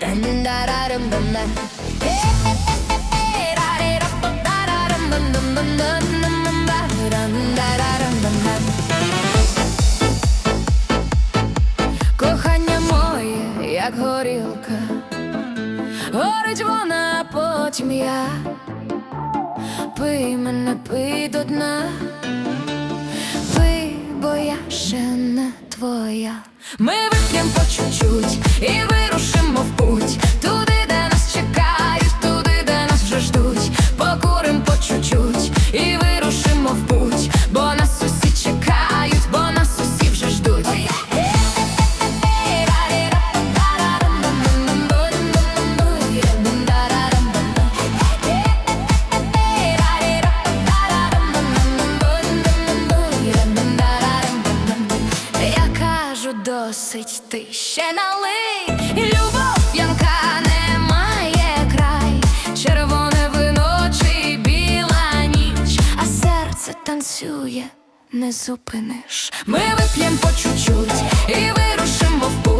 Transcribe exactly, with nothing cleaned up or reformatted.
Кохання моє, як горілка, горить вона, потім я. Пий мене, пий до дна, пий, бо я ще не твоя. Ми вип'єм по чуть-чуть і вирушимо в путь, туди, де нас чекають, туди, де нас вже ждуть. Покурим по чуть-чуть і вирушимо в путь, бо нас усі чекають, бо нас усі вже ждуть. Досить, ти ще налий, любов п'янка не має край, червоне вино чи біла ніч, а серце танцює, не зупиниш. Ми вип'єм по чуть-чуть і вирушимо в путь.